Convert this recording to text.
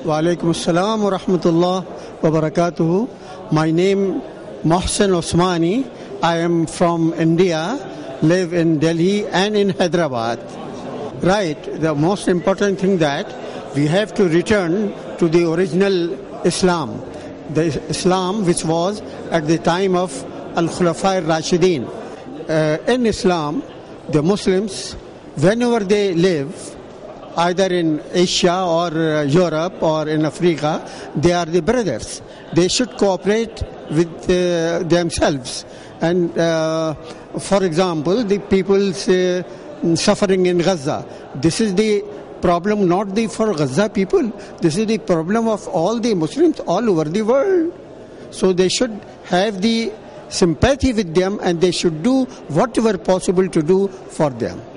Wa alaikum assalam wa rahmatullah wa barakatuhu. My name Mohsen Osmani. I am from India, live in Delhi and in Hyderabad. Right, the most important thing that we have to return to the original Islam. The Islam which was at the time of Al-Khulafa al-Rashideen. In Islam, the Muslims, whenever they live, either in Asia or Europe or in Africa, they are the brothers. They should cooperate with themselves. And for example, the people suffering in Gaza, this is the problem not for Gaza people. This is the problem of all the Muslims all over the world. So they should have the sympathy with them and they should do whatever possible to do for them.